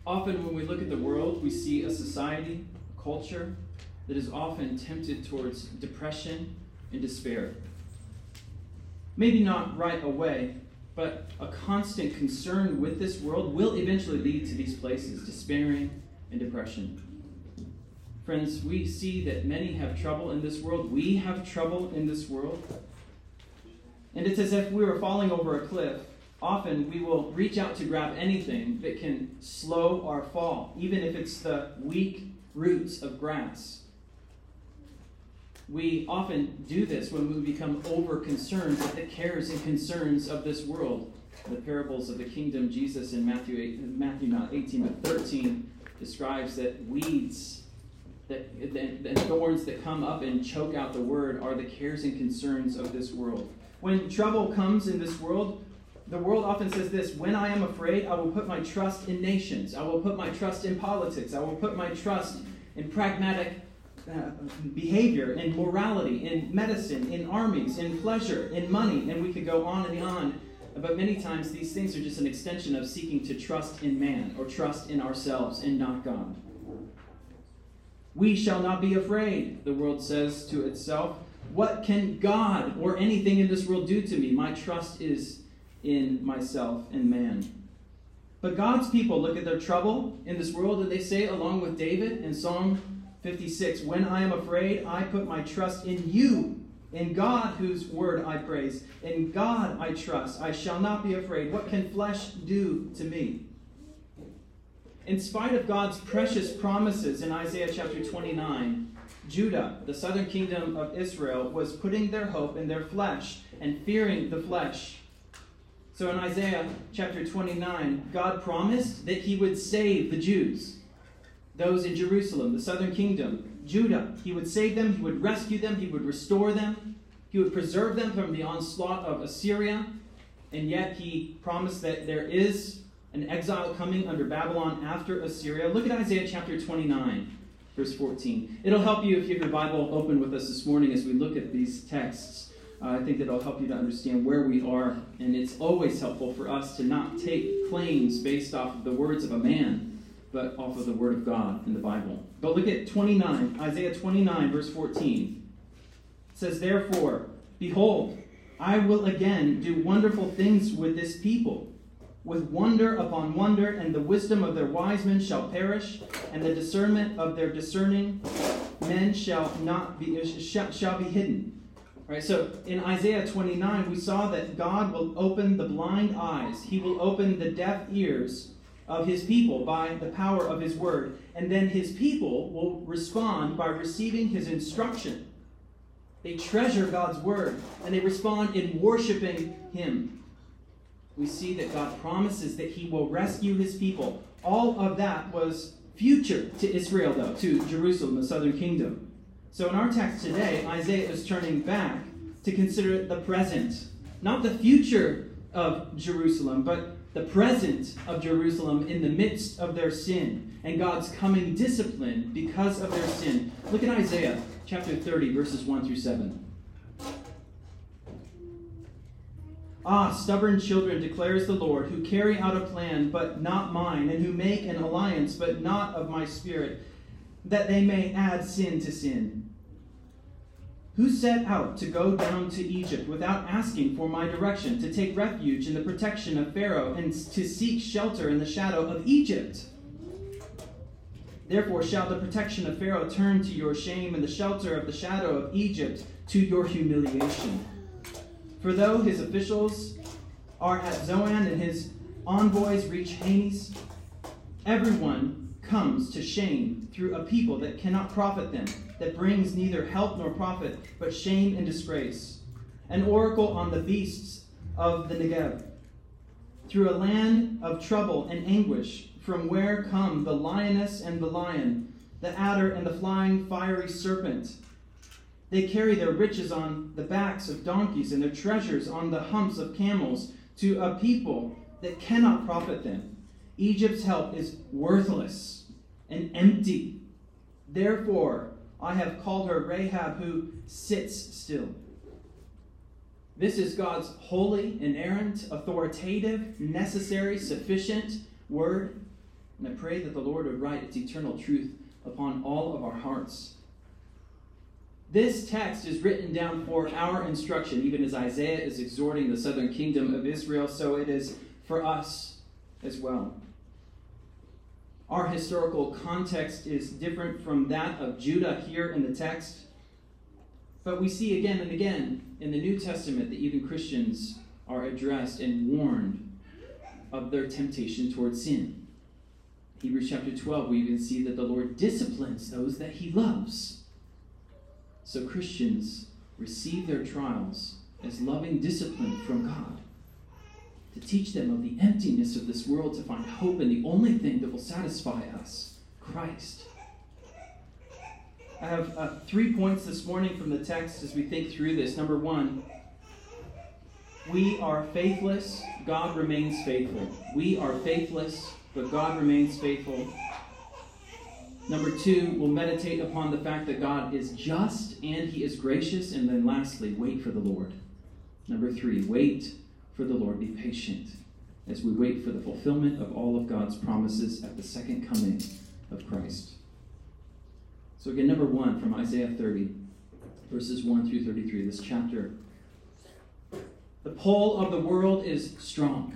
Often when we look at the world, we see a society, a culture that is often tempted towards depression and despair. Maybe not right away, but a constant concern with this world will eventually lead to these places, despairing and depression. Friends, we see that many have trouble in this world. We have trouble in this world. And it's as if we were falling over a cliff. Often we will reach out to grab anything that can slow our fall, even if it's the weak roots of grass. We often do this when we become over-concerned with the cares and concerns of this world. The parables of the kingdom, Jesus in Matthew 18:13 describes that weeds, that thorns that come up and choke out the word are the cares and concerns of this world. When trouble comes in this world, the world often says this: when I am afraid, I will put my trust in nations. I will put my trust in politics. I will put my trust in pragmatic behavior, in morality, in medicine, in armies, in pleasure, in money, and we could go on and on. But many times these things are just an extension of seeking to trust in man or trust in ourselves and not God. We shall not be afraid, the world says to itself. What can God or anything in this world do to me? My trust is in myself and man. But God's people look at their trouble in this world and they say, along with David in Psalm 56, when I am afraid, I put my trust in you, in God whose word I praise. In God I trust. I shall not be afraid. What can flesh do to me? In spite of God's precious promises in Isaiah chapter 29, Judah, the southern kingdom of Israel, was putting their hope in their flesh and fearing the flesh. So in Isaiah chapter 29, God promised that he would save the Jews, those in Jerusalem, the southern kingdom, Judah. He would save them, he would rescue them, he would restore them, he would preserve them from the onslaught of Assyria, and yet he promised that there is an exile coming under Babylon after Assyria. Look at Isaiah chapter 29, verse 14. It'll help you if you have your Bible open with us this morning as we look at these texts. I think that it'll help you to understand where we are, and it's always helpful for us to not take claims based off of the words of a man, but off of the Word of God in the Bible. But look at Isaiah 29, verse 14. It says, therefore, behold, I will again do wonderful things with this people, with wonder upon wonder, and the wisdom of their wise men shall perish, and the discernment of their discerning men shall be hidden. All right, so in Isaiah 29, we saw that God will open the blind eyes. He will open the deaf ears of his people by the power of his word. And then his people will respond by receiving his instruction. They treasure God's word, and they respond in worshiping him. We see that God promises that he will rescue his people. All of that was future to Israel, though, to Jerusalem, the southern kingdom. So in our text today, Isaiah is turning back to consider the present. Not the future of Jerusalem, but the present of Jerusalem in the midst of their sin and God's coming discipline because of their sin. Look at Isaiah chapter 30, verses 1 through 7. Ah, stubborn children, declares the Lord, who carry out a plan, but not mine, and who make an alliance, but not of my spirit, that they may add sin to sin. Who set out to go down to Egypt without asking for my direction, to take refuge in the protection of Pharaoh, and to seek shelter in the shadow of Egypt? Therefore shall the protection of Pharaoh turn to your shame, and the shelter of the shadow of Egypt to your humiliation. For though his officials are at Zoan and his envoys reach Hanes, everyone comes to shame through a people that cannot profit them, that brings neither help nor profit, but shame and disgrace. An oracle on the beasts of the Negev, through a land of trouble and anguish, from where come the lioness and the lion, the adder and the flying fiery serpent. They carry their riches on the backs of donkeys and their treasures on the humps of camels, to a people that cannot profit them. Egypt's help is worthless and empty. Therefore, I have called her Rahab, who sits still. This is God's holy, inerrant, authoritative, necessary, sufficient word. And I pray that the Lord would write its eternal truth upon all of our hearts. This text is written down for our instruction, even as Isaiah is exhorting the southern kingdom of Israel, so it is for us as well. Our historical context is different from that of Judah here in the text, but we see again and again in the New Testament that even Christians are addressed and warned of their temptation towards sin. Hebrews chapter 12, we even see that the Lord disciplines those that he loves. So Christians receive their trials as loving discipline from God to teach them of the emptiness of this world, to find hope in the only thing that will satisfy us, Christ. I have 3 points this morning from the text as we think through this. Number 1, we are faithless, God remains faithful. We are faithless, but God remains faithful. Number 2, we'll meditate upon the fact that God is just and he is gracious. And then lastly, wait for the Lord. Number 3, wait for the Lord. Be patient as we wait for the fulfillment of all of God's promises at the second coming of Christ. So again, number 1 from Isaiah 30, verses 1 through 33, this chapter. The pull of the world is strong.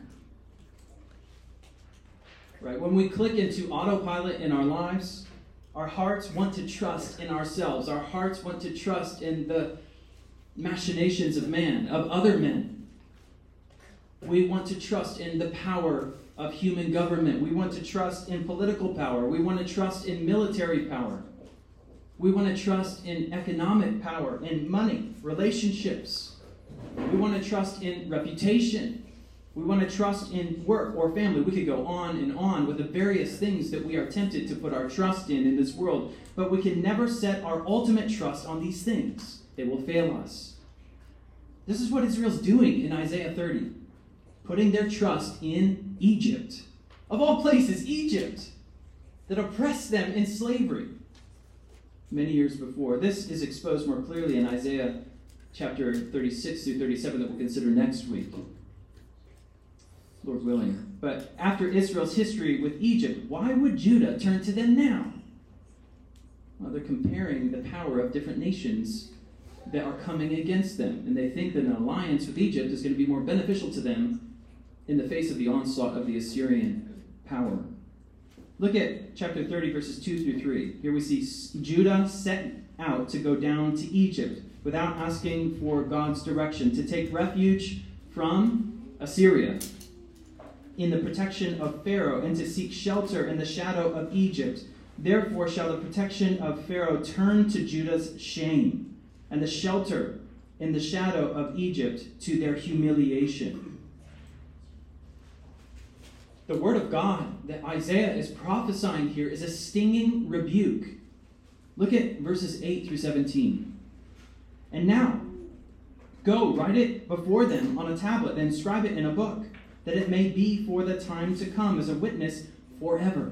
Right? When we click into autopilot in our lives, our hearts want to trust in ourselves. Our hearts want to trust in the machinations of man, of other men. We want to trust in the power of human government. We want to trust in political power. We want to trust in military power. We want to trust in economic power, in money, relationships. We want to trust in reputation. We want to trust in work or family. We could go on and on with the various things that we are tempted to put our trust in this world. But we can never set our ultimate trust on these things. They will fail us. This is what Israel's doing in Isaiah 30. Putting their trust in Egypt. Of all places, Egypt, that oppressed them in slavery many years before. This is exposed more clearly in Isaiah chapter 36 through 37 that we'll consider next week, Lord willing. But after Israel's history with Egypt, why would Judah turn to them now? Well, they're comparing the power of different nations that are coming against them. And they think that an alliance with Egypt is going to be more beneficial to them in the face of the onslaught of the Assyrian power. Look at chapter 30, verses 2 through 3. Here we see Judah set out to go down to Egypt without asking for God's direction, to take refuge from Assyria in the protection of Pharaoh, and to seek shelter in the shadow of Egypt. Therefore shall the protection of Pharaoh turn to Judah's shame, and the shelter in the shadow of Egypt to their humiliation. The word of God that Isaiah is prophesying here is a stinging rebuke. Look at verses 8 through 17. And now, go, write it before them on a tablet, and inscribe it in a book, that it may be for the time to come as a witness forever.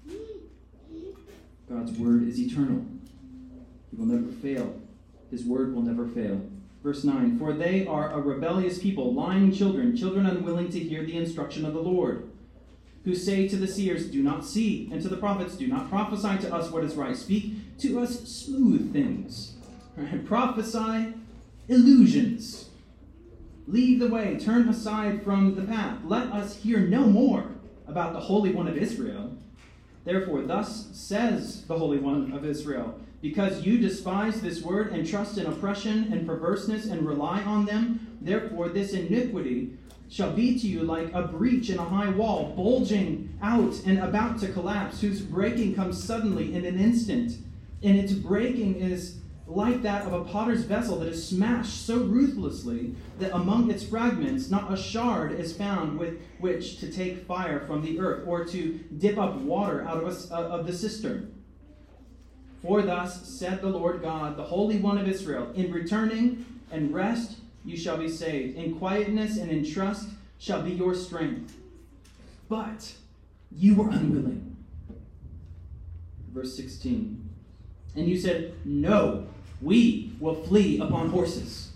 God's word is eternal. He will never fail. His word will never fail. Verse 9, for they are a rebellious people, lying children, children unwilling to hear the instruction of the Lord, who say to the seers, do not see, and to the prophets, do not prophesy to us what is right. Speak to us smooth things. Right? Prophesy illusions. Leave the way, turn aside from the path. Let us hear no more about the Holy One of Israel. Therefore, thus says the Holy One of Israel, because you despise this word and trust in oppression and perverseness and rely on them, therefore this iniquity shall be to you like a breach in a high wall, bulging out and about to collapse, whose breaking comes suddenly in an instant. And its breaking is like that of a potter's vessel that is smashed so ruthlessly that among its fragments not a shard is found with which to take fire from the earth, or to dip up water out of the cistern. For thus said the Lord God, the Holy One of Israel, in returning and rest you shall be saved. In quietness and in trust shall be your strength. But you were unwilling. Verse 16. And you said, no, we will flee upon horses.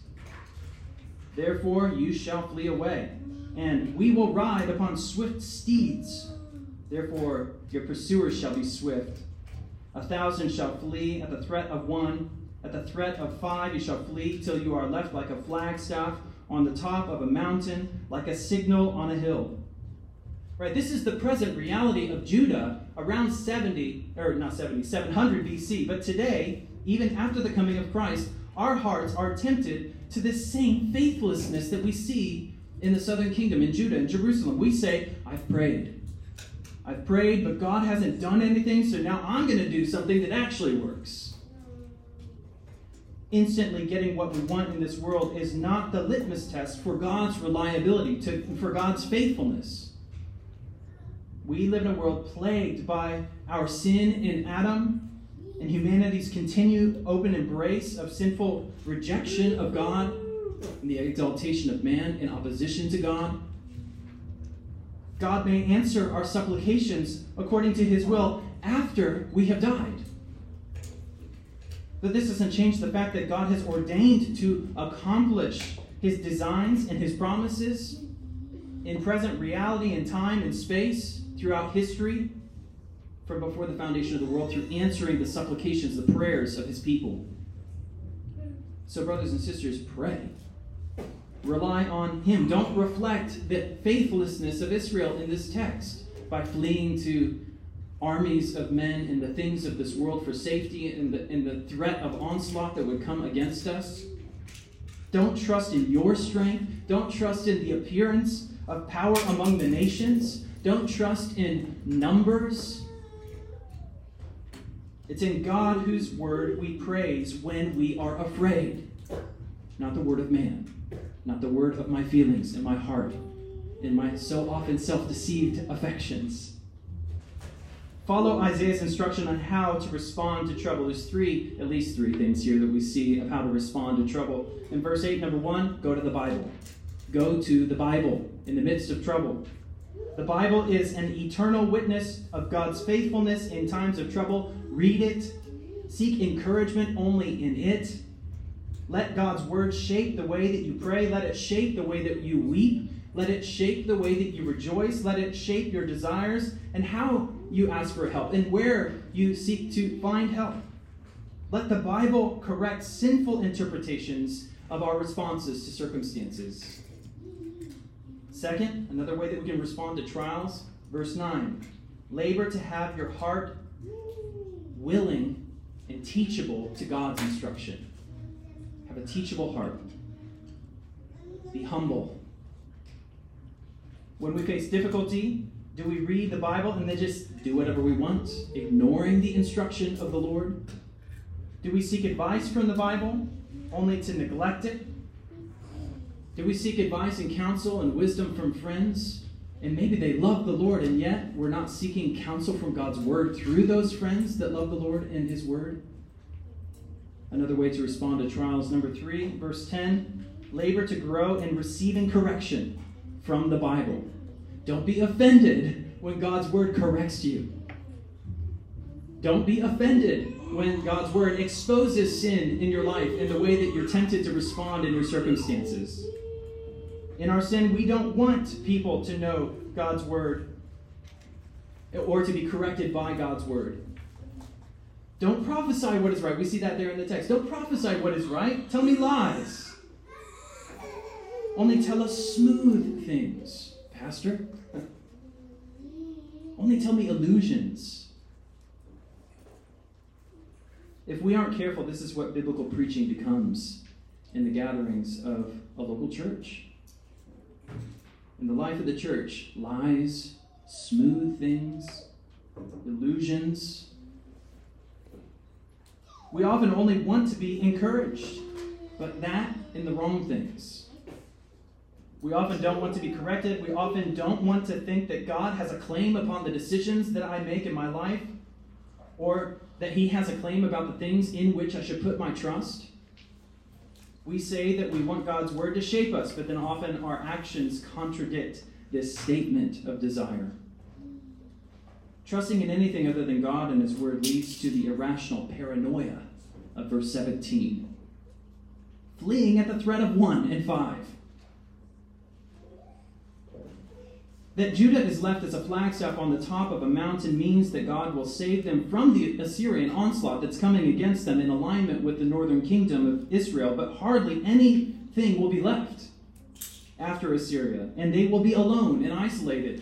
Therefore you shall flee away, and we will ride upon swift steeds. Therefore, your pursuers shall be swift. 1,000 shall flee at the threat of one. At the threat of 5 you shall flee till you are left like a flagstaff on the top of a mountain, like a signal on a hill. Right, this is the present reality of Judah around 700 BC. But today, even after the coming of Christ, our hearts are tempted to this same faithlessness that we see in the southern kingdom, in Judah, in Jerusalem. We say, I've prayed, but God hasn't done anything, so now I'm going to do something that actually works. Instantly getting what we want in this world is not the litmus test for God's reliability, for God's faithfulness. We live in a world plagued by our sin in Adam and humanity's continued open embrace of sinful rejection of God and the exaltation of man in opposition to God. God may answer our supplications according to his will after we have died. But this doesn't change the fact that God has ordained to accomplish his designs and his promises in present reality and time and space throughout history from before the foundation of the world through answering the supplications, the prayers of his people. So brothers and sisters, pray. Rely on him. Don't reflect the faithlessness of Israel in this text by fleeing to armies of men and the things of this world for safety and the threat of onslaught that would come against us. Don't trust in your strength. Don't trust in the appearance of power among the nations. Don't trust in numbers. It's in God whose word we praise when we are afraid, not the word of man, not the word of my feelings and my heart and my so often self-deceived affections. Follow Isaiah's instruction on how to respond to trouble. There's at least three things here that we see of how to respond to trouble. In verse 8, number 1, go to the Bible. Go to the Bible in the midst of trouble. The Bible is an eternal witness of God's faithfulness in times of trouble. Read it. Seek encouragement only in it. Let God's word shape the way that you pray. Let it shape the way that you weep. Let it shape the way that you rejoice. Let it shape your desires and how you ask for help and where you seek to find help. Let the Bible correct sinful interpretations of our responses to circumstances. Second, another way that we can respond to trials, verse 9. Labor to have your heart willing and teachable to God's instruction. Have a teachable heart. Be humble. When we face difficulty, do we read the Bible and then just do whatever we want, ignoring the instruction of the Lord? Do we seek advice from the Bible only to neglect it? Do we seek advice and counsel and wisdom from friends? And maybe they love the Lord, and yet we're not seeking counsel from God's word through those friends that love the Lord and his word? Another way to respond to trials, number 3, verse 10, labor to grow in receiving correction from the Bible. Don't be offended when God's word corrects you. Don't be offended when God's word exposes sin in your life in the way that you're tempted to respond in your circumstances. In our sin, we don't want people to know God's word or to be corrected by God's word. Don't prophesy what is right. We see that there in the text. Don't prophesy what is right. Tell me lies. Only tell us smooth things, Pastor. Only tell me illusions. If we aren't careful, this is what biblical preaching becomes in the gatherings of a local church. In the life of the church, lies, smooth things, illusions. We often only want to be encouraged, but that in the wrong things. We often don't want to be corrected. We often don't want to think that God has a claim upon the decisions that I make in my life, or that he has a claim about the things in which I should put my trust. We say that we want God's word to shape us, but then often our actions contradict this statement of desire. Trusting in anything other than God and his word leads to the irrational paranoia of verse 17. Fleeing at the threat of 1 and 5. That Judah is left as a flagstaff on the top of a mountain means that God will save them from the Assyrian onslaught that's coming against them in alignment with the northern kingdom of Israel, but hardly anything will be left after Assyria, and they will be alone and isolated.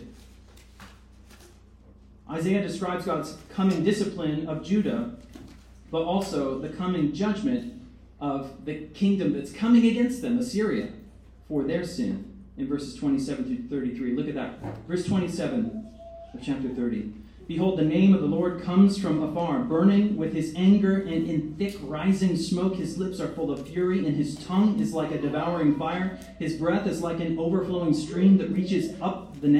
Isaiah describes God's coming discipline of Judah, but also the coming judgment of the kingdom that's coming against them, Assyria, for their sin. In verses 27 through 33. Look at that. Verse 27 of chapter 30. Behold, the name of the Lord comes from afar, burning with his anger, and in thick rising smoke his lips are full of fury, and his tongue is like a devouring fire. His breath is like an overflowing stream that reaches up to the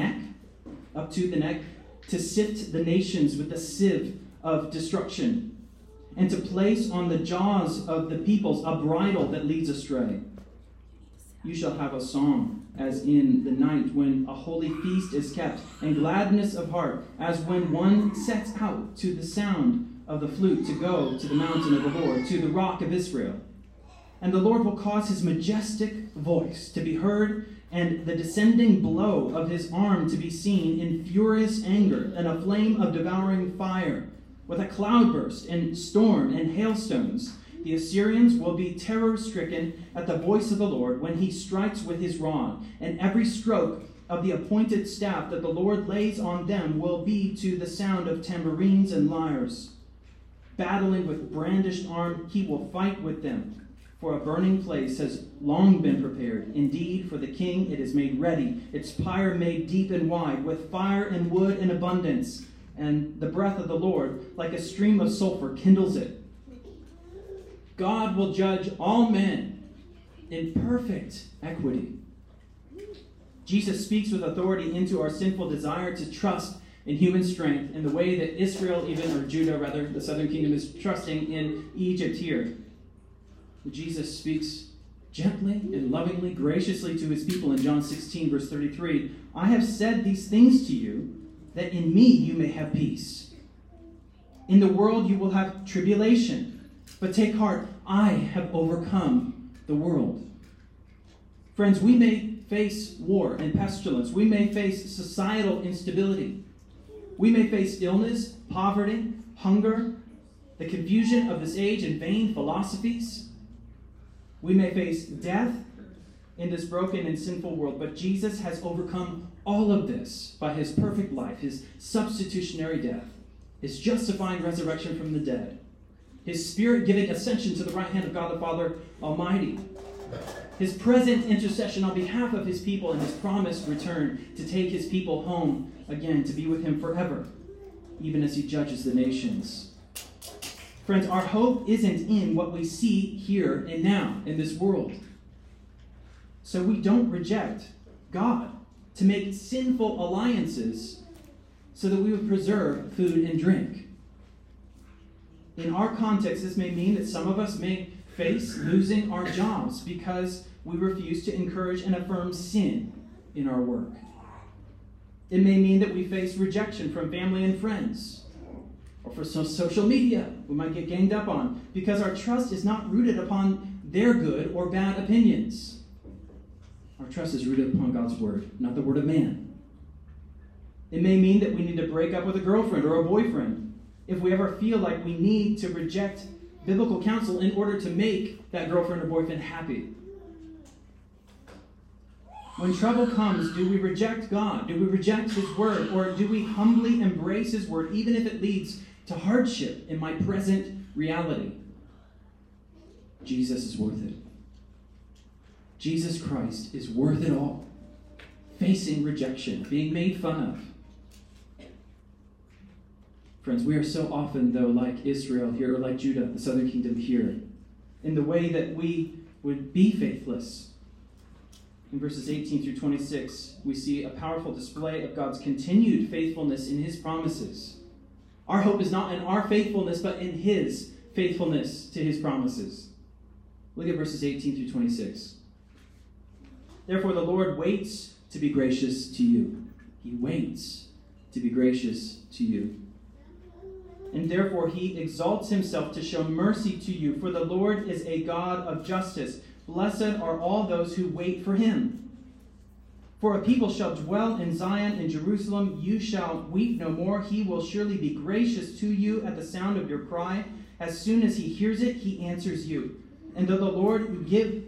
neck, to sift the nations with the sieve of destruction, and to place on the jaws of the peoples a bridle that leads astray. You shall have a song as in the night when a holy feast is kept, and gladness of heart as when one sets out to the sound of the flute to go to the mountain of the Lord, to the rock of Israel. And the Lord will cause his majestic voice to be heard, and the descending blow of his arm to be seen in furious anger, and a flame of devouring fire, with a cloudburst and storm and hailstones. The Assyrians will be terror-stricken at the voice of the Lord when he strikes with his rod, and every stroke of the appointed staff that the Lord lays on them will be to the sound of tambourines and lyres. Battling with brandished arm, he will fight with them. For a burning place has long been prepared. Indeed, for the king it is made ready, its pyre made deep and wide, with fire and wood in abundance. And the breath of the Lord, like a stream of sulfur, kindles it. God will judge all men in perfect equity. Jesus speaks with authority into our sinful desire to trust in human strength in the way that Israel, or Judah rather, the southern kingdom, is trusting in Egypt here. Jesus speaks gently and lovingly, graciously to his people in John 16, verse 33. I have said these things to you, that in me you may have peace. In the world you will have tribulation. But take heart, I have overcome the world. Friends, we may face war and pestilence. We may face societal instability. We may face illness, poverty, hunger, the confusion of this age and vain philosophies. We may face death in this broken and sinful world. But Jesus has overcome all of this by his perfect life, his substitutionary death, his justifying resurrection from the dead, his Spirit-giving ascension to the right hand of God the Father Almighty, his present intercession on behalf of his people, and his promised return to take his people home again, to be with him forever, even as he judges the nations. Friends, our hope isn't in what we see here and now in this world. So we don't reject God to make sinful alliances so that we would preserve food and drink. In our context, this may mean that some of us may face losing our jobs because we refuse to encourage and affirm sin in our work. It may mean that we face rejection from family and friends, or for social media we might get ganged up on because our trust is not rooted upon their good or bad opinions. Our trust is rooted upon God's word, not the word of man. It may mean that we need to break up with a girlfriend or a boyfriend if we ever feel like we need to reject biblical counsel in order to make that girlfriend or boyfriend happy. When trouble comes, do we reject God? Do we reject his word? Or do we humbly embrace his word, even if it leads to hardship in my present reality? Jesus is worth it. Jesus Christ is worth it all. Facing rejection, being made fun of. Friends, we are so often, though, like Israel here, or like Judah, the southern kingdom here, in the way that we would be faithless. In verses 18 through 26, we see a powerful display of God's continued faithfulness in his promises. Our hope is not in our faithfulness, but in his faithfulness to his promises. Look at verses 18 through 26. Therefore, the Lord waits to be gracious to you. He waits to be gracious to you. And therefore he exalts himself to show mercy to you, for the Lord is a God of justice. Blessed are all those who wait for him. For a people shall dwell in Zion, in Jerusalem. You shall weep no more. He will surely be gracious to you at the sound of your cry. As soon as he hears it, he answers you. And though the Lord give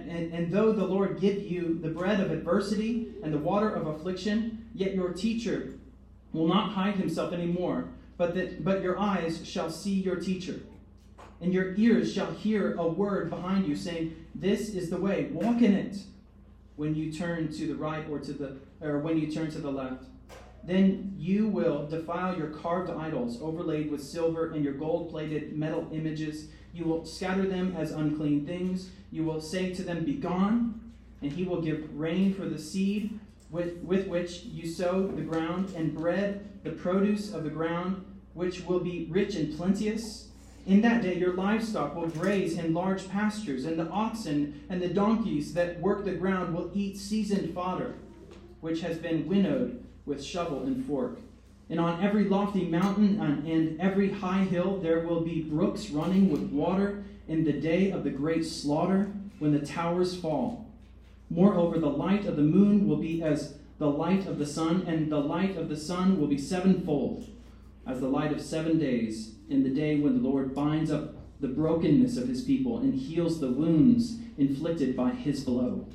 you the bread of adversity and the water of affliction, yet your teacher will not hide himself any more, but your eyes shall see your teacher, and your ears shall hear a word behind you, saying, "This is the way, walk in it," when you turn to the right or when you turn to the left. Then you will defile your carved idols, overlaid with silver, and your gold-plated metal images. You will scatter them as unclean things. You will say to them, "Begone," and he will give rain for the seed with which you sow the ground, and bread, the produce of the ground, which will be rich and plenteous. In that day your livestock will graze in large pastures, and the oxen and the donkeys that work the ground will eat seasoned fodder, which has been winnowed with shovel and fork. And on every lofty mountain and every high hill there will be brooks running with water in the day of the great slaughter, when the towers fall. Moreover, the light of the moon will be as the light of the sun, and the light of the sun will be sevenfold, as the light of 7 days, in the day when the Lord binds up the brokenness of his people and heals the wounds inflicted by his blow.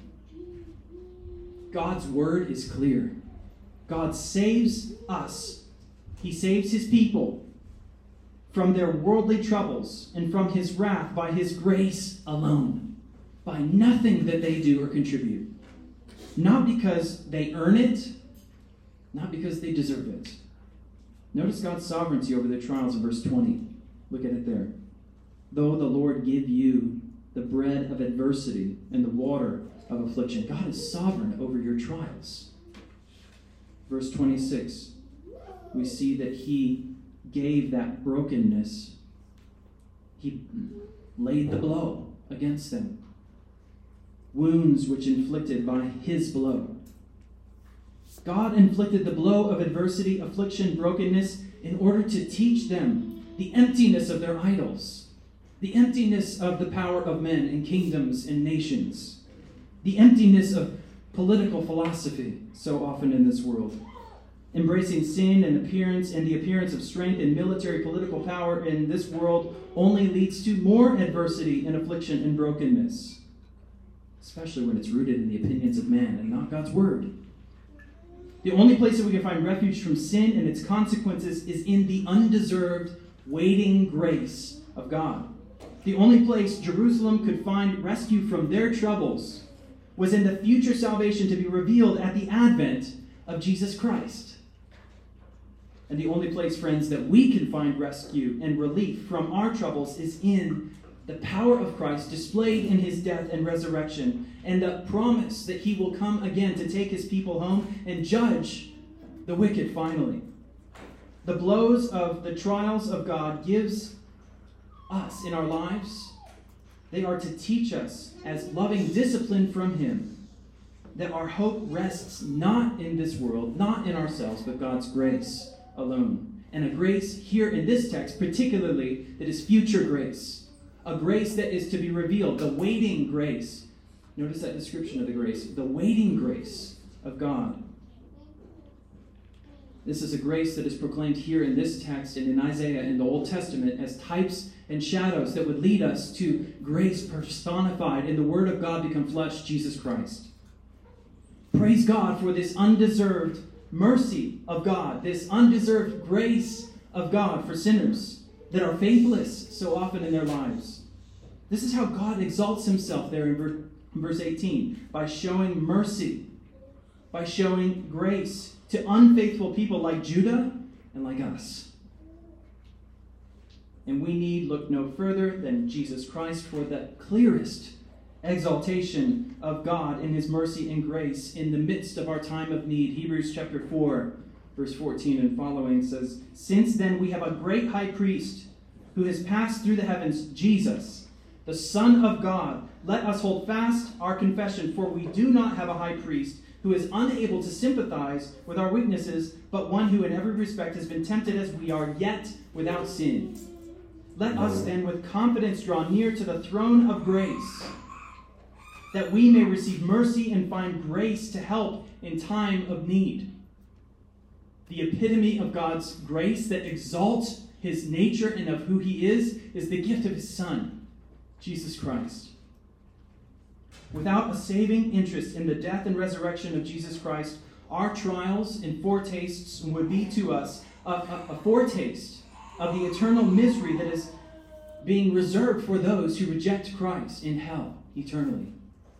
God's word is clear. God saves us. He saves his people from their worldly troubles and from his wrath by his grace alone, by nothing that they do or contribute. Not because they earn it, not because they deserve it. Notice God's sovereignty over their trials in verse 20. Look at it there. Though the Lord give you the bread of adversity and the water of affliction. God is sovereign over your trials. Verse 26, we see that he gave that brokenness. He laid the blow against them. Wounds which inflicted by his blow. God inflicted the blow of adversity, affliction, brokenness in order to teach them the emptiness of their idols, the emptiness of the power of men and kingdoms and nations, the emptiness of political philosophy so often in this world. Embracing sin and the appearance of strength and military political power in this world only leads to more adversity and affliction and brokenness, especially when it's rooted in the opinions of man and not God's word. The only place that we can find refuge from sin and its consequences is in the undeserved, waiting grace of God. The only place Jerusalem could find rescue from their troubles was in the future salvation to be revealed at the advent of Jesus Christ. And the only place, friends, that we can find rescue and relief from our troubles is in the power of Christ displayed in his death and resurrection, and the promise that he will come again to take his people home and judge the wicked finally. The blows of the trials of God gives us in our lives, they are to teach us as loving discipline from him that our hope rests not in this world, not in ourselves, but God's grace alone. And a grace here in this text particularly that is future grace. A grace that is to be revealed, the waiting grace. Notice that description of the grace. The waiting grace of God. This is a grace that is proclaimed here in this text and in Isaiah in the Old Testament as types and shadows that would lead us to grace personified in the Word of God become flesh, Jesus Christ. Praise God for this undeserved mercy of God, this undeserved grace of God for sinners that are faithless so often in their lives. This is how God exalts himself there in verse 18, by showing mercy, by showing grace to unfaithful people like Judah and like us. And we need look no further than Jesus Christ for the clearest exaltation of God in his mercy and grace in the midst of our time of need. Hebrews chapter 4, verse 14 and following says, "Since then we have a great high priest who has passed through the heavens, Jesus, the Son of God. Let us hold fast our confession, for we do not have a high priest who is unable to sympathize with our weaknesses, but one who in every respect has been tempted as we are, yet without sin. Let us then with confidence draw near to the throne of grace, that we may receive mercy and find grace to help in time of need. The epitome of God's grace that exalts his nature and of who he is the gift of his Son, Jesus Christ. Without a saving interest in the death and resurrection of Jesus Christ, our trials and foretastes would be to us a foretaste of the eternal misery that is being reserved for those who reject Christ in hell eternally.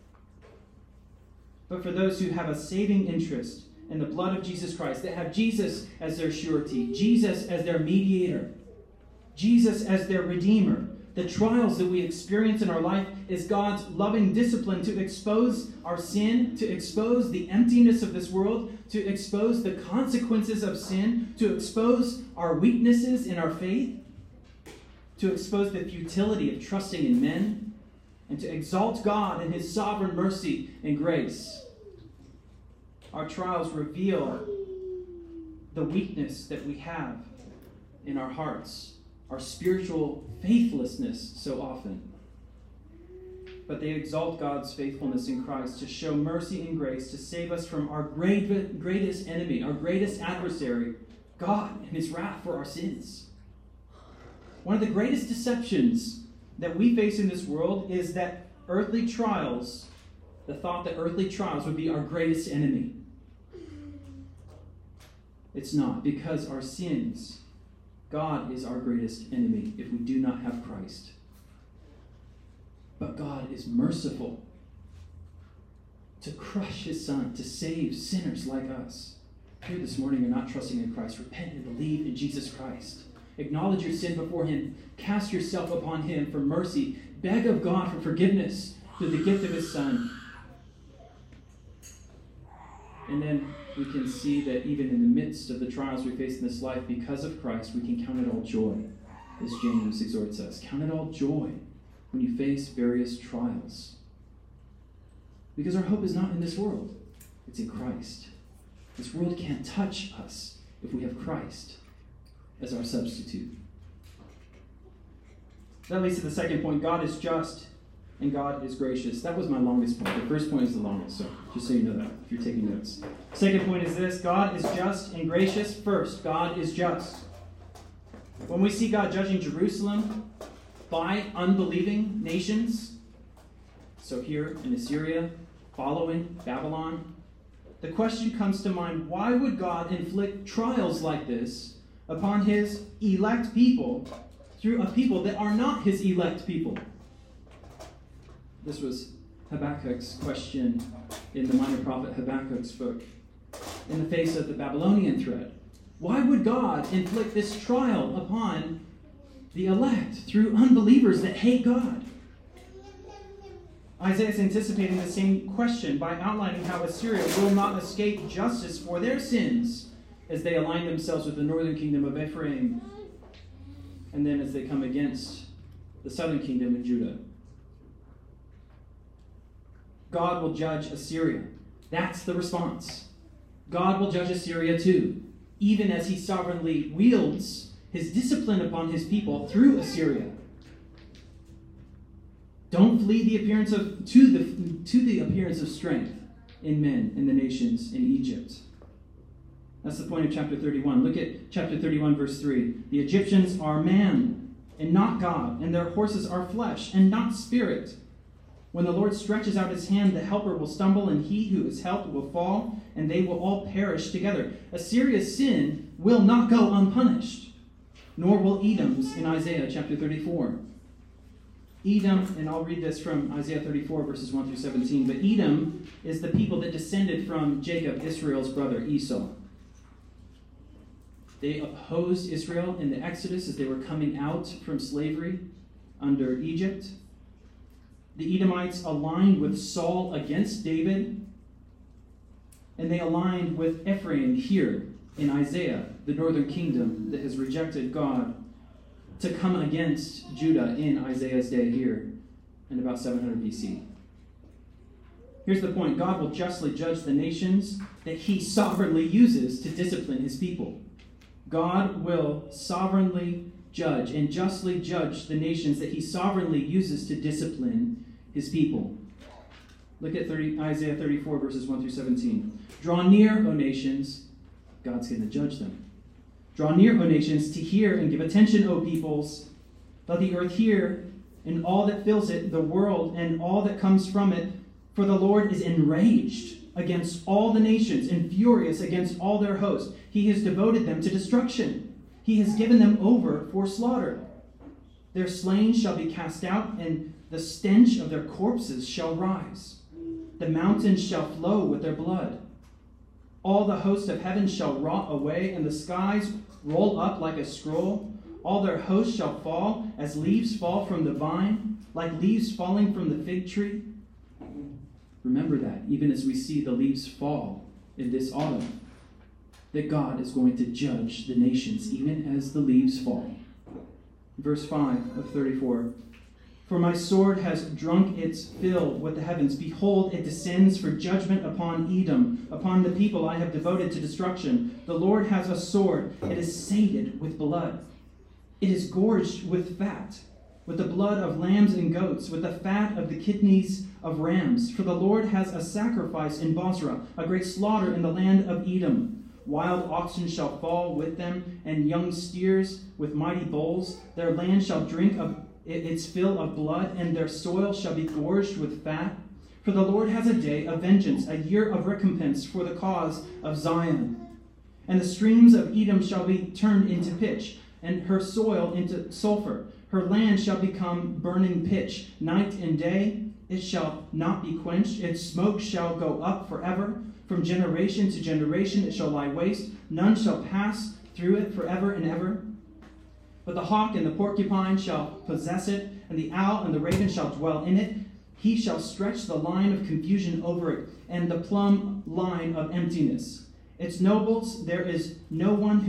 But for those who have a saving interest in the blood of Jesus Christ, that have Jesus as their surety, Jesus as their mediator, Jesus as their redeemer, the trials that we experience in our life is God's loving discipline to expose our sin, to expose the emptiness of this world, to expose the consequences of sin, to expose our weaknesses in our faith, to expose the futility of trusting in men, and to exalt God in his sovereign mercy and grace. Our trials reveal the weakness that we have in our hearts, our spiritual faithlessness so often. But they exalt God's faithfulness in Christ to show mercy and grace, to save us from our greatest enemy, our greatest adversary, God and his wrath for our sins. One of the greatest deceptions that we face in this world is that earthly trials, the thought that earthly trials would be our greatest enemy. It's not, because our sins, God is our greatest enemy if we do not have Christ. But God is merciful to crush his Son, to save sinners like us. Here this morning, you're not trusting in Christ. Repent and believe in Jesus Christ. Acknowledge your sin before him. Cast yourself upon him for mercy. Beg of God for forgiveness through the gift of his Son. And then we can see that even in the midst of the trials we face in this life, because of Christ, we can count it all joy, as James exhorts us. Count it all joy when you face various trials. Because our hope is not in this world. It's in Christ. This world can't touch us if we have Christ as our substitute. That leads to the second point. God is just and God is gracious. That was my longest point. The first point is the longest, so just so you know that, if you're taking notes. Second point is this: God is just and gracious. First, God is just. When we see God judging Jerusalem by unbelieving nations, so here in Assyria, following Babylon, the question comes to mind, why would God inflict trials like this upon his elect people through a people that are not his elect people? This was Habakkuk's question in the minor prophet Habakkuk's book. In the face of the Babylonian threat, why would God inflict this trial upon the elect through unbelievers that hate God? Isaiah is anticipating the same question by outlining how Assyria will not escape justice for their sins as they align themselves with the northern kingdom of Ephraim, and then as they come against the southern kingdom of Judah. God will judge Assyria. That's the response. God will judge Assyria too, even as he sovereignly wields his discipline upon his people through Assyria. Don't flee to the appearance of strength in men and the nations in Egypt. That's the point of chapter 31. Look at chapter 31, verse 3. The Egyptians are man and not God, and their horses are flesh and not spirit. When the Lord stretches out his hand, the helper will stumble, and he who is helped will fall, and they will all perish together. Assyria's sin will not go unpunished, nor will Edom's in Isaiah chapter 34. Edom, and I'll read this from Isaiah 34, verses 1 through 17, but Edom is the people that descended from Jacob, Israel's brother, Esau. They opposed Israel in the Exodus as they were coming out from slavery under Egypt. The Edomites aligned with Saul against David, and they aligned with Ephraim here in Isaiah, the northern kingdom that has rejected God, to come against Judah in Isaiah's day here in about 700 BC. Here's the point. God will justly judge the nations that he sovereignly uses to discipline his people. God will sovereignly judge and justly judge the nations that he sovereignly uses to discipline his people. Look at Isaiah 34, verses 1 through 17. Draw near, O nations. God's going to judge them. Draw near, O nations, to hear and give attention, O peoples. Let the earth hear, and all that fills it, the world and all that comes from it. For the Lord is enraged against all the nations and furious against all their hosts. He has devoted them to destruction. He has given them over for slaughter. Their slain shall be cast out, and the stench of their corpses shall rise. The mountains shall flow with their blood. All the host of heaven shall rot away, and the skies roll up like a scroll. All their hosts shall fall as leaves fall from the vine, like leaves falling from the fig tree. Remember that, even as we see the leaves fall in this autumn, that God is going to judge the nations, even as the leaves fall. Verse 5 of 34. For my sword has drunk its fill with the heavens. Behold, it descends for judgment upon Edom, upon the people I have devoted to destruction. The Lord has a sword. It is sated with blood. It is gorged with fat, with the blood of lambs and goats, with the fat of the kidneys of rams. For the Lord has a sacrifice in Bozrah, a great slaughter in the land of Edom. Wild oxen shall fall with them, and young steers with mighty bulls. Their land shall drink of its fill of blood, and their soil shall be gorged with fat. For the Lord has a day of vengeance, a year of recompense for the cause of Zion. And the streams of Edom shall be turned into pitch, and her soil into sulfur. Her land shall become burning pitch. Night and day it shall not be quenched. Its smoke shall go up forever. From generation to generation it shall lie waste. None shall pass through it forever and ever. But the hawk and the porcupine shall possess it, and the owl and the raven shall dwell in it. He shall stretch the line of confusion over it, and the plumb line of emptiness. Its nobles, there is no one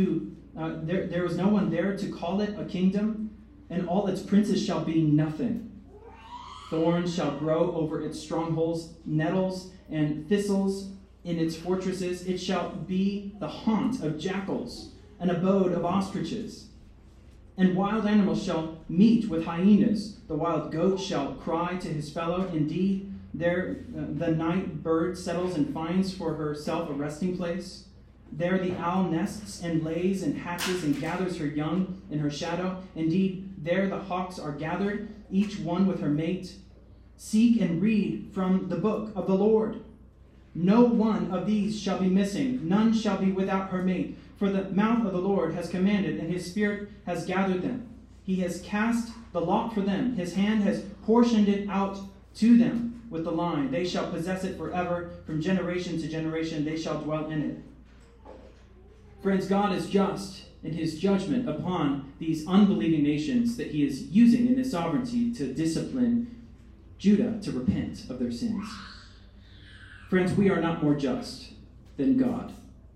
there to call it a kingdom, and all its princes shall be nothing. Thorns shall grow over its strongholds, nettles and thistles in its fortresses. It shall be the haunt of jackals, an abode of ostriches. And wild animals shall meet with hyenas. The wild goat shall cry to his fellow. Indeed, there the night bird settles and finds for herself a resting place. There the owl nests and lays and hatches and gathers her young in her shadow. Indeed, there the hawks are gathered, each one with her mate. Seek and read from the book of the Lord. No one of these shall be missing. None shall be without her mate. For the mouth of the Lord has commanded, and his spirit has gathered them. He has cast the lot for them. His hand has portioned it out to them with the line. They shall possess it forever. From generation to generation they shall dwell in it. Friends, God is just in his judgment upon these unbelieving nations that he is using in his sovereignty to discipline Judah to repent of their sins. Friends, we are not more just than God.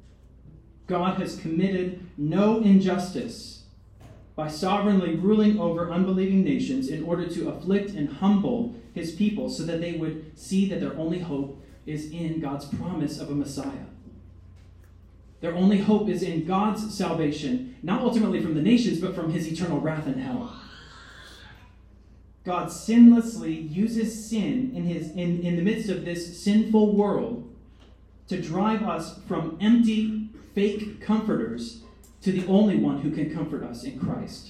God has committed no injustice by sovereignly ruling over unbelieving nations in order to afflict and humble his people so that they would see that their only hope is in God's promise of a Messiah. Their only hope is in God's salvation, not ultimately from the nations, but from his eternal wrath in hell. God sinlessly uses sin in the midst of this sinful world to drive us from empty, fake comforters to the only one who can comfort us in Christ.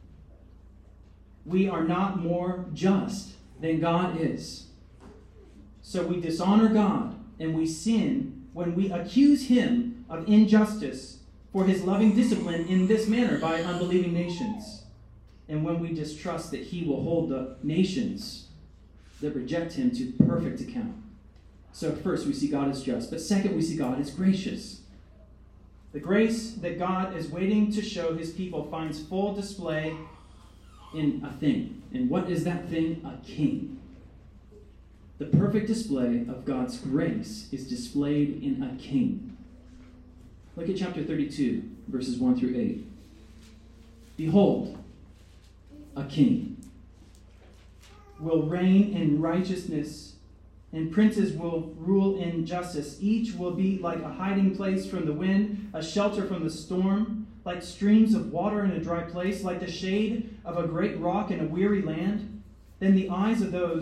We are not more just than God is. So we dishonor God and we sin when we accuse him of injustice for his loving discipline in this manner by unbelieving nations. And when we distrust that he will hold the nations that reject him to perfect account. So first, we see God as just. But second, we see God as gracious. The grace that God is waiting to show his people finds full display in a thing. And what is that thing? A king. The perfect display of God's grace is displayed in a king. Look at chapter 32, verses 1 through 8. Behold, a king will reign in righteousness, and princes will rule in justice. Each will be like a hiding place from the wind, a shelter from the storm, like streams of water in a dry place, like the shade of a great rock in a weary land. Then the eyes of those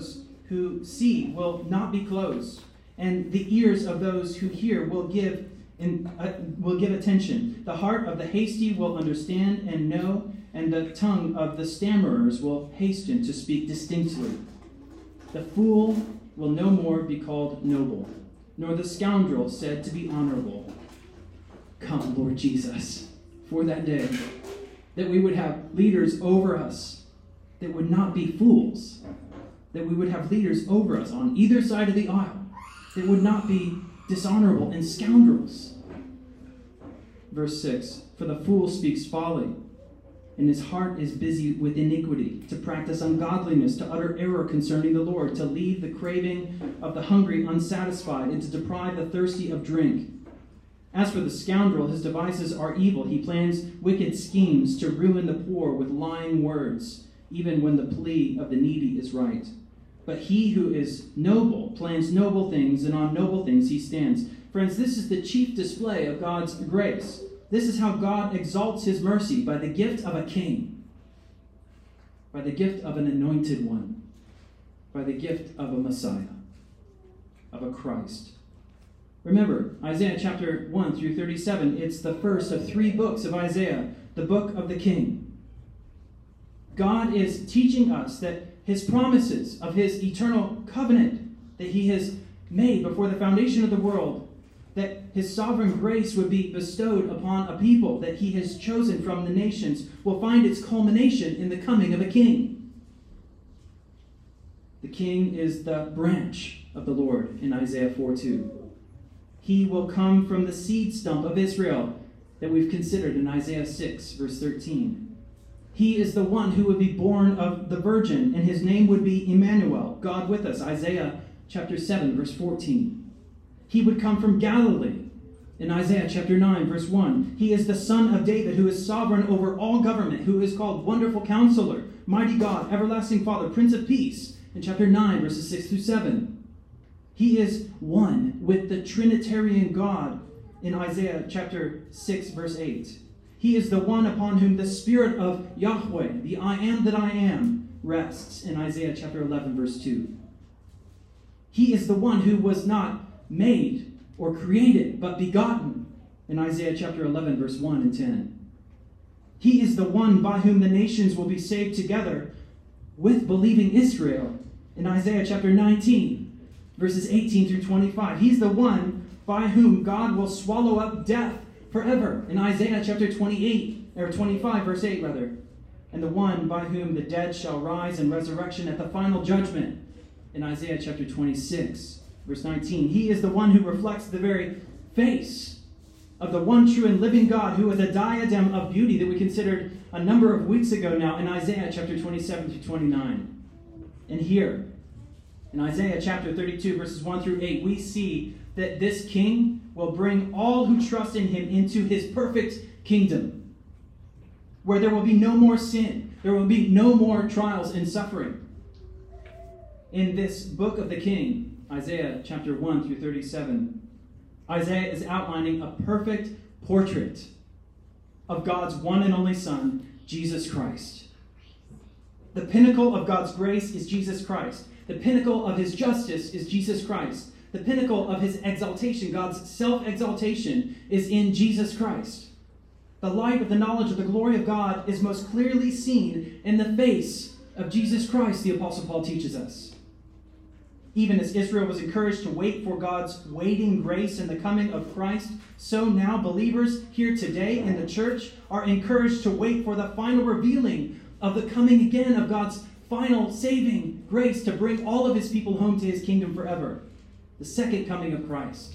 who see will not be closed, and the ears of those who hear will give attention. The heart of the hasty will understand and know, and the tongue of the stammerers will hasten to speak distinctly. The fool will no more be called noble, nor the scoundrel said to be honorable. Come, Lord Jesus, for that day, that we would have leaders over us that would not be fools, that we would have leaders over us on either side of the aisle that would not be dishonorable and scoundrels. Verse 6, for the fool speaks folly, and his heart is busy with iniquity, to practice ungodliness, to utter error concerning the Lord, to leave the craving of the hungry unsatisfied, and to deprive the thirsty of drink. As for the scoundrel, his devices are evil. He plans wicked schemes to ruin the poor with lying words, even when the plea of the needy is right. But he who is noble plans noble things, and on noble things he stands. Friends, this is the chief display of God's grace. This is how God exalts his mercy, by the gift of a king, by the gift of an anointed one, by the gift of a Messiah, of a Christ. Remember, Isaiah chapter 1 through 37, it's the first of 3 books of Isaiah, the book of the king. God is teaching us that his promises of his eternal covenant that he has made before the foundation of the world, that his sovereign grace would be bestowed upon a people that he has chosen from the nations, will find its culmination in the coming of a king. The king is the branch of the Lord in Isaiah 4:2. He will come from the seed stump of Israel that we've considered in Isaiah 6, verse 13. He is the one who would be born of the virgin, and his name would be Emmanuel, God with us, Isaiah chapter 7, verse 14. He would come from Galilee in Isaiah chapter 9, verse 1. He is the son of David, who is sovereign over all government, who is called Wonderful Counselor, Mighty God, Everlasting Father, Prince of Peace, in chapter 9, verses 6 through 7. He is one with the Trinitarian God in Isaiah chapter 6, verse 8. He is the one upon whom the Spirit of Yahweh, the I am that I am, rests in Isaiah chapter 11, verse 2. He is the one who was not made or created, but begotten in Isaiah chapter 11, verse 1 and 10. He is the one by whom the nations will be saved together with believing Israel in Isaiah chapter 19, verses 18 through 25. He's the one by whom God will swallow up death forever in Isaiah chapter 25, verse 8 rather. And the one by whom the dead shall rise in resurrection at the final judgment in Isaiah chapter 26, verse 19. He is the one who reflects the very face of the one true and living God, who is a diadem of beauty that we considered a number of weeks ago now in Isaiah chapter 27 through 29. And here, in Isaiah chapter 32, verses 1 through 8, we see that this king will bring all who trust in him into his perfect kingdom, where there will be no more sin, there will be no more trials and suffering. In this book of the king, Isaiah chapter 1 through 37, Isaiah is outlining a perfect portrait of God's one and only Son, Jesus Christ. The pinnacle of God's grace is Jesus Christ. The pinnacle of his justice is Jesus Christ. The pinnacle of his exaltation, God's self-exaltation, is in Jesus Christ. The light of the knowledge of the glory of God is most clearly seen in the face of Jesus Christ, the Apostle Paul teaches us. Even as Israel was encouraged to wait for God's waiting grace in the coming of Christ, so now believers here today in the church are encouraged to wait for the final revealing of the coming again of God's final saving grace to bring all of his people home to his kingdom forever. The second coming of Christ.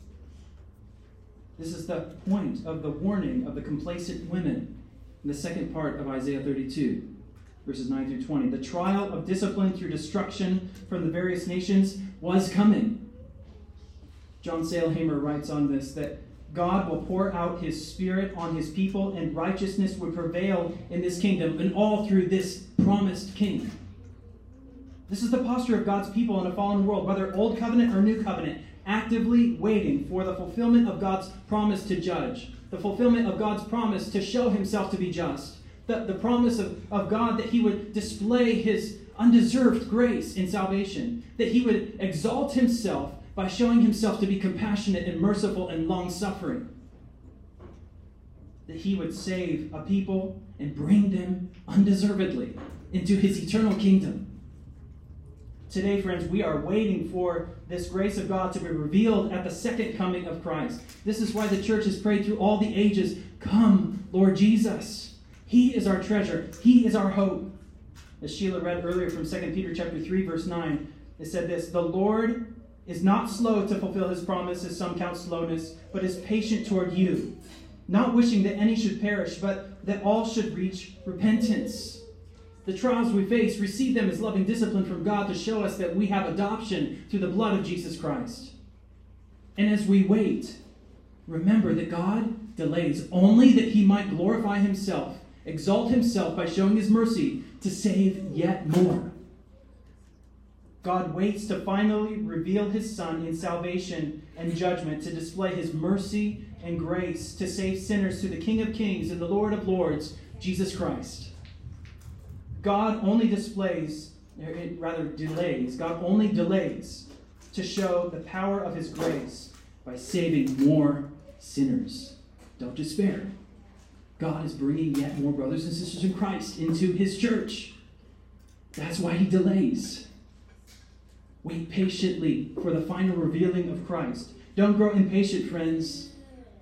This is the point of the warning of the complacent women in the second part of Isaiah 32, verses 9 through 20. The trial of discipline through destruction from the various nations was coming. John Sailhamer writes on this, that God will pour out his Spirit on his people, and righteousness would prevail in this kingdom, and all through this promised king. This is the posture of God's people in a fallen world, whether old covenant or new covenant, actively waiting for the fulfillment of God's promise to judge, the fulfillment of God's promise to show himself to be just, The promise of God that he would display his undeserved grace in salvation, that he would exalt himself by showing himself to be compassionate and merciful and long-suffering, that he would save a people and bring them undeservedly into his eternal kingdom. Today, friends, we are waiting for this grace of God to be revealed at the second coming of Christ. This is why the church has prayed through all the ages, "Come, Lord Jesus." He is our treasure. He is our hope. As Sheila read earlier from 2 Peter chapter 3, verse 9, it said this, "The Lord is not slow to fulfill his promise, as some count slowness, but is patient toward you, not wishing that any should perish, but that all should reach repentance." The trials we face, receive them as loving discipline from God to show us that we have adoption through the blood of Jesus Christ. And as we wait, remember that God delays only that he might glorify himself, exalt himself by showing his mercy to save yet more. God waits to finally reveal his Son in salvation and judgment, to display his mercy and grace, to save sinners through the King of Kings and the Lord of Lords, Jesus Christ. God only delays to show the power of his grace by saving more sinners. Don't despair. God is bringing yet more brothers and sisters in Christ into his church. That's why he delays. Wait patiently for the final revealing of Christ. Don't grow impatient, friends.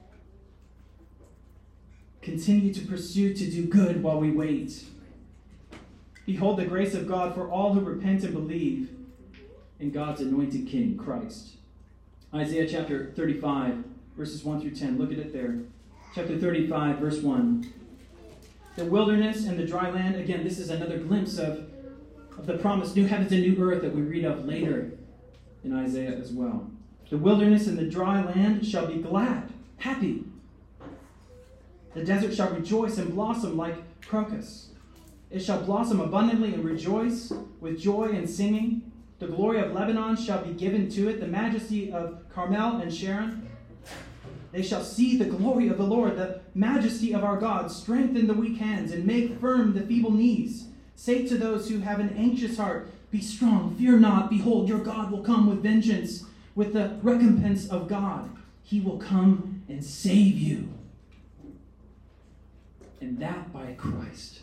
Continue to pursue to do good while we wait. Behold the grace of God for all who repent and believe in God's anointed King, Christ. Isaiah chapter 35, verses 1 through 10. Look at it there. Chapter 35, verse 1. The wilderness and the dry land. Again, this is another glimpse of the promised new heavens and new earth that we read of later in Isaiah as well. The wilderness and the dry land shall be glad, happy. The desert shall rejoice and blossom like crocus. It shall blossom abundantly and rejoice with joy and singing. The glory of Lebanon shall be given to it, the majesty of Carmel and Sharon. They shall see the glory of the Lord, the majesty of our God. Strengthen the weak hands and make firm the feeble knees. Say to those who have an anxious heart, be strong, fear not. Behold, your God will come with vengeance, with the recompense of God. He will come and save you. And that by Christ.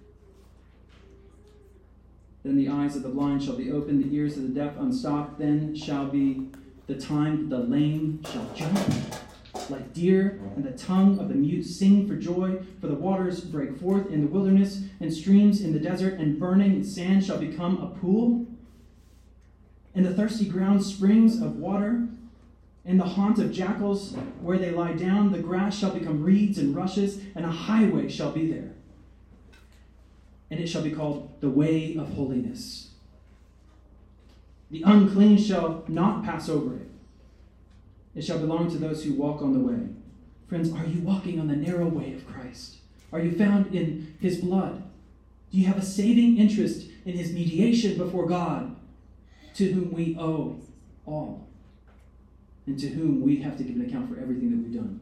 Then the eyes of the blind shall be opened, the ears of the deaf unstopped. Then shall be the time the lame shall jump like deer, and the tongue of the mute sing for joy. For the waters break forth in the wilderness, and streams in the desert, and burning sand shall become a pool. In the thirsty ground springs of water. In the haunt of jackals where they lie down, the grass shall become reeds and rushes, and a highway shall be there. And it shall be called the way of holiness. The unclean shall not pass over it. It shall belong to those who walk on the way. Friends, are you walking on the narrow way of Christ? Are you found in his blood? Do you have a saving interest in his mediation before God, to whom we owe all, and to whom we have to give an account for everything that we've done?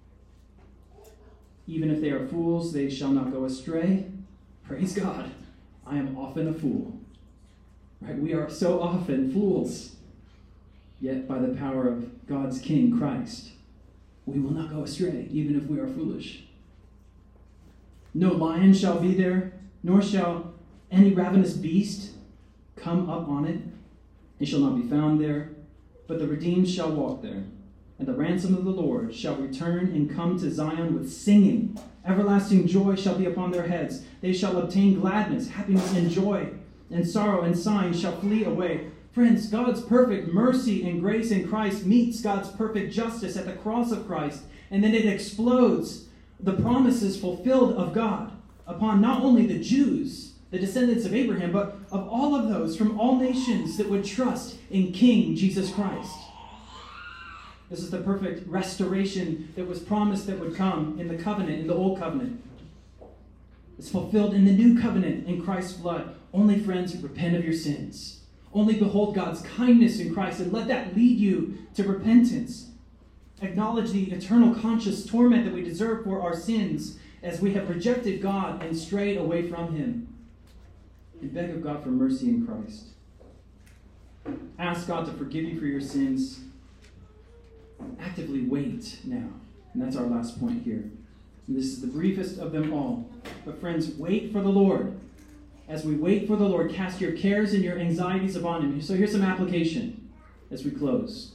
Even if they are fools, they shall not go astray. Praise God. I am often a fool. Right? We are so often fools. Yet by the power of God's King, Christ, we will not go astray, even if we are foolish. No lion shall be there, nor shall any ravenous beast come up on it. It shall not be found there, but the redeemed shall walk there. And the ransom of the Lord shall return and come to Zion with singing. Everlasting joy shall be upon their heads. They shall obtain gladness, happiness, and joy, and sorrow and sighing shall flee away. Friends, God's perfect mercy and grace in Christ meets God's perfect justice at the cross of Christ, and then it explodes the promises fulfilled of God upon not only the Jews, the descendants of Abraham, but of all of those from all nations that would trust in King Jesus Christ. This is the perfect restoration that was promised that would come in the covenant, in the old covenant. It's fulfilled in the new covenant in Christ's blood. Only, friends, repent of your sins. Only behold God's kindness in Christ and let that lead you to repentance. Acknowledge the eternal conscious torment that we deserve for our sins as we have rejected God and strayed away from him. And beg of God for mercy in Christ. Ask God to forgive you for your sins. Actively wait now. And that's our last point here. And this is the briefest of them all. But friends, wait for the Lord. As we wait for the Lord, cast your cares and your anxieties upon him. So here's some application as we close.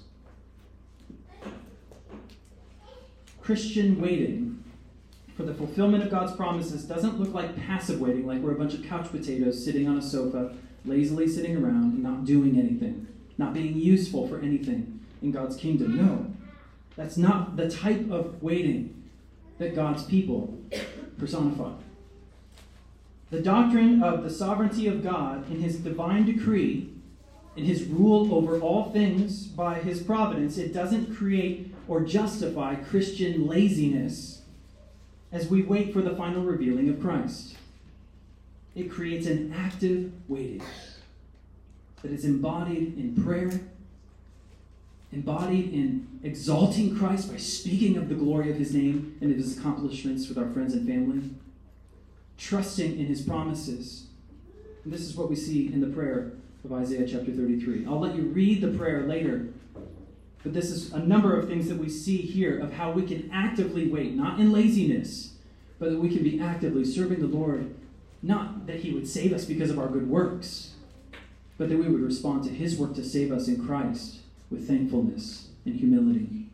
Christian waiting for the fulfillment of God's promises doesn't look like passive waiting, like we're a bunch of couch potatoes sitting on a sofa, lazily sitting around and not doing anything, not being useful for anything in God's kingdom. No, that's not the type of waiting that God's people personify. The doctrine of the sovereignty of God in his divine decree, in his rule over all things by his providence, it doesn't create or justify Christian laziness as we wait for the final revealing of Christ. It creates an active waiting that is embodied in prayer, embodied in exalting Christ by speaking of the glory of his name and of his accomplishments with our friends and family, trusting in his promises. And this is what we see in the prayer of Isaiah chapter 33. I'll let you read the prayer later, but this is a number of things that we see here of how we can actively wait, not in laziness, but that we can be actively serving the Lord, not that he would save us because of our good works, but that we would respond to his work to save us in Christ with thankfulness and humility.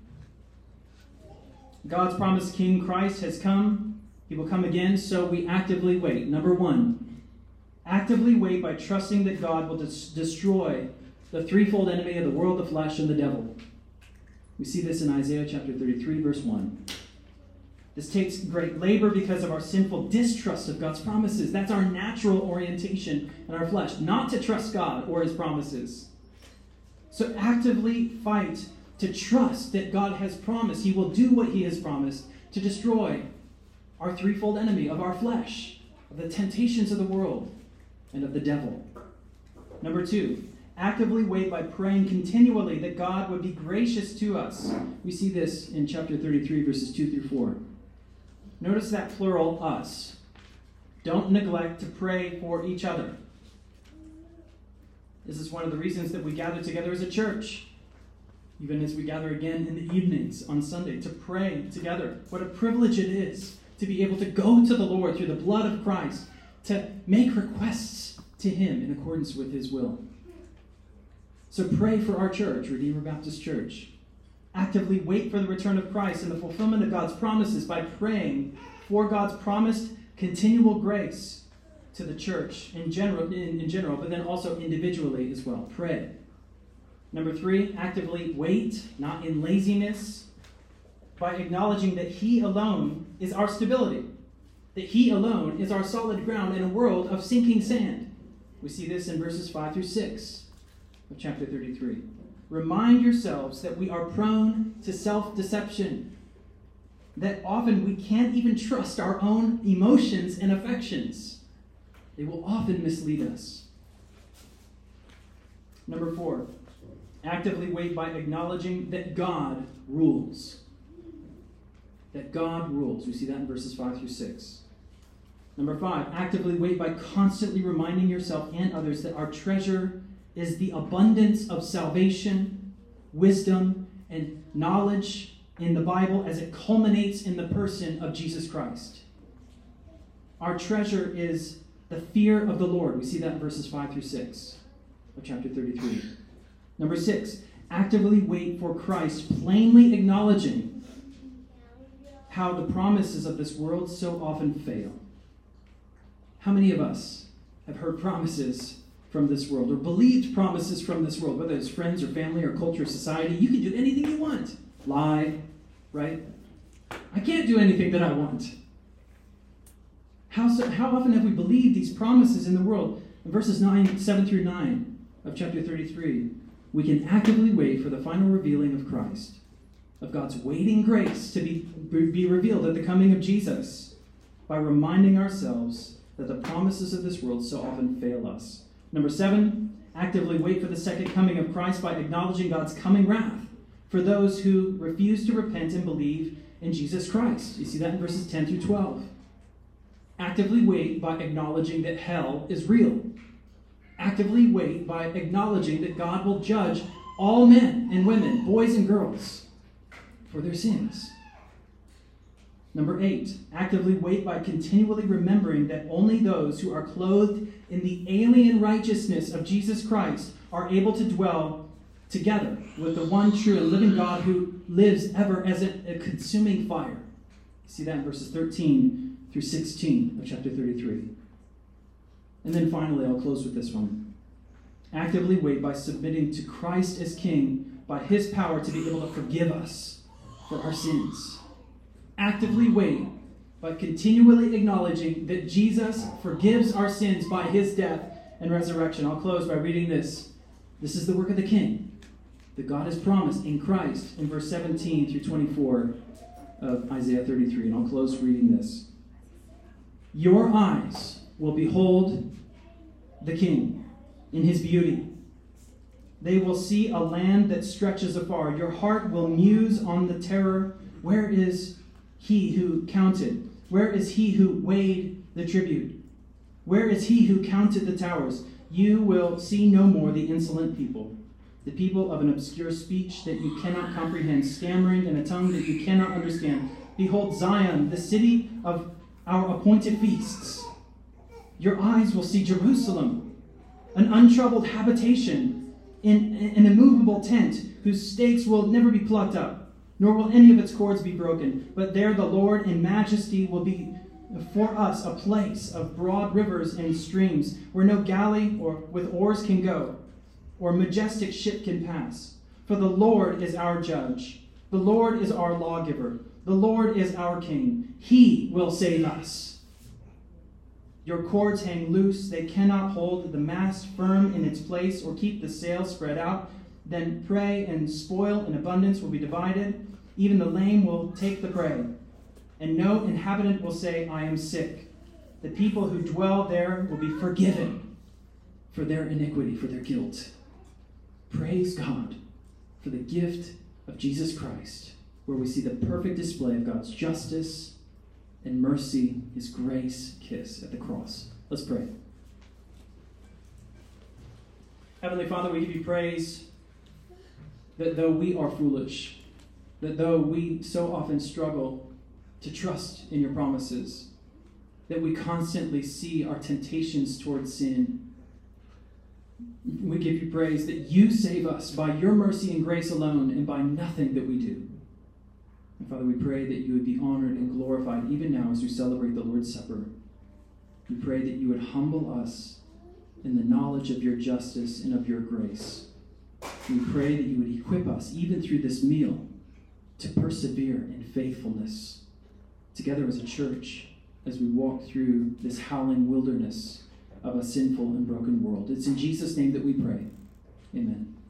God's promised King Christ has come. He will come again, so we actively wait. Number one, actively wait by trusting that God will destroy the threefold enemy of the world, the flesh, and the devil. We see this in Isaiah chapter 33, verse 1. This takes great labor because of our sinful distrust of God's promises. That's our natural orientation in our flesh, not to trust God or his promises. So actively fight to trust that God has promised. He will do what he has promised to destroy our threefold enemy of our flesh, of the temptations of the world, and of the devil. Number two, actively wait by praying continually that God would be gracious to us. We see this in chapter 33, verses 2 through 4. Notice that plural, us. Don't neglect to pray for each other. This is one of the reasons that we gather together as a church, even as we gather again in the evenings on Sunday to pray together. What a privilege it is to be able to go to the Lord through the blood of Christ, to make requests to him in accordance with his will. So pray for our church, Redeemer Baptist Church. Actively wait for the return of Christ and the fulfillment of God's promises by praying for God's promised continual grace to the church in general, but then also individually as well. Pray. Number three, actively wait, not in laziness, by acknowledging that he alone is our stability, that he alone is our solid ground in a world of sinking sand. We see this in verses 5 through 6 of chapter 33. Remind yourselves that we are prone to self-deception, that often we can't even trust our own emotions and affections. They will often mislead us. Number 4, actively wait by acknowledging that God rules. That God rules. We see that in verses 5 through 6. Number 5, actively wait by constantly reminding yourself and others that our treasure is the abundance of salvation, wisdom, and knowledge in the Bible as it culminates in the person of Jesus Christ. Our treasure is the fear of the Lord. We see that in verses 5 through 6 of chapter 33. Number 6, actively wait for Christ, plainly acknowledging how the promises of this world so often fail. How many of us have heard promises from this world, or believed promises from this world, whether it's friends or family or culture or society? You can do anything you want. Lie, right? I can't do anything that I want. How often have we believed these promises in the world? In verses 7 through 9 of chapter 33, we can actively wait for the final revealing of Christ, of God's waiting grace to be revealed at the coming of Jesus, by reminding ourselves that the promises of this world so often fail us. Number 7, actively wait for the second coming of Christ by acknowledging God's coming wrath for those who refuse to repent and believe in Jesus Christ. You see that in verses 10 through 12. Actively wait by acknowledging that hell is real. Actively wait by acknowledging that God will judge all men and women, boys and girls, for their sins. Number 8, actively wait by continually remembering that only those who are clothed in the alien righteousness of Jesus Christ are able to dwell together with the one true and living God who lives ever as a consuming fire. See that in verses 13 through 16 of chapter 33. And then finally, I'll close with this one. Actively wait by submitting to Christ as King, by his power to be able to forgive us for our sins. Actively wait by continually acknowledging that Jesus forgives our sins by his death and resurrection. I'll close by reading this. This is the work of the King that God has promised in Christ in verse 17 through 24 of Isaiah 33. And I'll close reading this. Your eyes will behold the King in his beauty. They will see a land that stretches afar. Your heart will muse on the terror. Where is he who counted? Where is he who weighed the tribute? Where is he who counted the towers? You will see no more the insolent people, the people of an obscure speech that you cannot comprehend, stammering in a tongue that you cannot understand. Behold Zion, the city of our appointed feasts. Your eyes will see Jerusalem, an untroubled habitation in an immovable tent whose stakes will never be plucked up, nor will any of its cords be broken. But there the Lord in majesty will be for us a place of broad rivers and streams, where no galley or with oars can go, or majestic ship can pass. For the Lord is our judge. The Lord is our lawgiver. The Lord is our King. He will save us. Your cords hang loose. They cannot hold the mast firm in its place or keep the sail spread out. Then prey and spoil in abundance will be divided. Even the lame will take the prey. And no inhabitant will say, I am sick. The people who dwell there will be forgiven for their iniquity, for their guilt. Praise God for the gift of Jesus Christ, where we see the perfect display of God's justice and mercy, his grace kiss at the cross. Let's pray. Heavenly Father, we give you praise that though we are foolish, that though we so often struggle to trust in your promises, that we constantly see our temptations towards sin, we give you praise that you save us by your mercy and grace alone and by nothing that we do. And Father, we pray that you would be honored and glorified even now as we celebrate the Lord's Supper. We pray that you would humble us in the knowledge of your justice and of your grace. We pray that you would equip us even through this meal to persevere in faithfulness together as a church as we walk through this howling wilderness of a sinful and broken world. It's in Jesus' name that we pray. Amen.